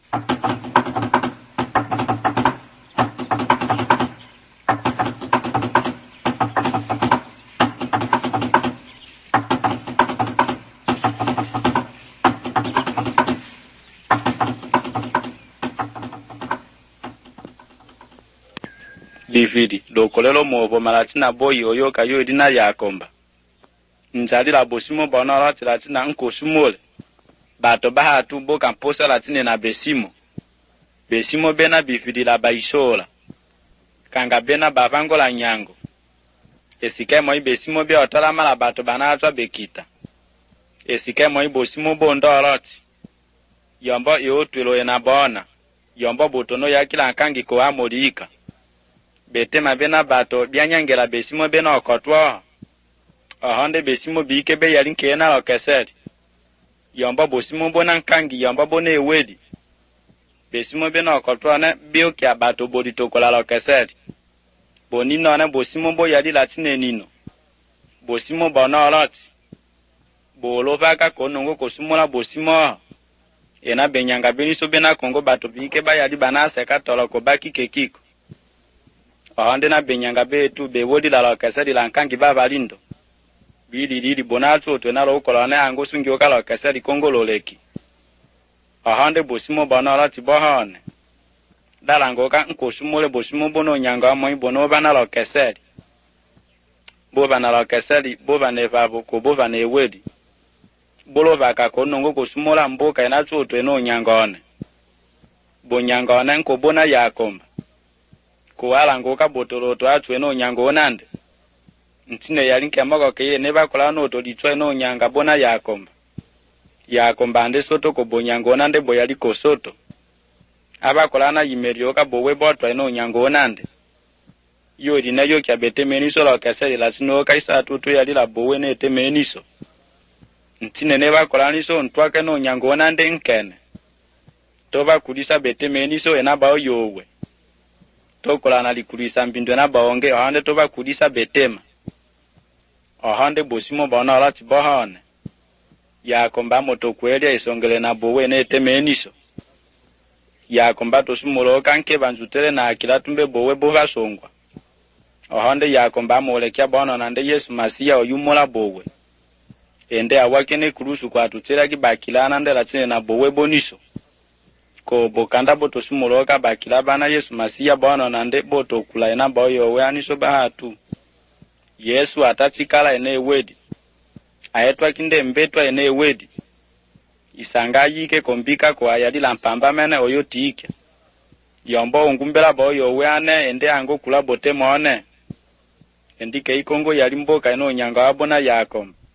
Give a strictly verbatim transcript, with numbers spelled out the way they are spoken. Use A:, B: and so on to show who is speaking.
A: Bifidi lokolelo mobo malatina boyi oyoka yo dina yakomba nzali la bosimo bona la latina nkosumole bato bahatu boka mposa latine na besimo besimo bena bifidi la baisola kanga bena bavango la nyango esike moi besimo be otala mala bato banatwa bekita esike moi bosimo bondo aloti yombo yotwelo ena bona yombo botono yakila nkangi ko amodika betema bena bato byanyangela besimo bena okotwa ahande besimo bike be yalinke na lokeseri yomba bosimo bona nkangi yomba bona ewedi besimo bena okotwa na biokia bato boditokola lokeseri bonino na bosimo bo yali latine nino bosimo bona oloti bolovaka konongo kosumula bosimo ena benyanga beniso bena kongo bato bike ba yali bana seka toloko baki kekiko ahande na benyanga betu bewodi la lokeseri la nkangi baba lindo bili lili bonatu otwenalo ukolane ango sungi okala keseri kongololeki ahande bosimo bona olati bohone dalango ka nkosumule bosimo bono nyanga moi bono bana lo keseri bo bana lo keseri bo bana vavo ko bo bana ewedi bolo baka konongo kosumula mboka enatu otweno nyangone bo nyangone nko bona yakomba ko alango ka botoloto atweno nyangonande ntine yalinke amago keye neba kolano otoditwa no nyanga bona yakomba yakomba ande soto ko bonyangona nde boyali ko soto aba kolana yimerio ka bowe botwa no nyangona nde yo dinayo kya betemeniso la kaseri la sino kaisa tutu yali la bowe ne temeniso ntine neba kolaniso ntwake no nyangona nde nkene toba kulisa betemeniso enaba yowe tokolana likulisa mbindwe na baonge hande toba kulisa betema ahande bosimo bona alati bohane yakomba moto kweli isongele na bowe ne temeniso yakomba tosumulo kanke banzutere na akila tumbe bowe bova songwa ahande yakomba molekya bona nande Yesu Masiya oyumola bowe ende awakene kurusu kwa tutera ki bakila nande latine na bowe boniso ko bokanda boto sumulo ka bakila bana Yesu Masiya bona nande boto kula ina boyo we aniso bahatu Yesu atatikala ene wedi ayetwa kinde mbetwa ene wedi isanga yike kombika ko ayali lampamba mene oyotike yombo ngumbela boyo we ane ende ango kula bote mone endike ikongo yali mboka eno nyanga abona yakom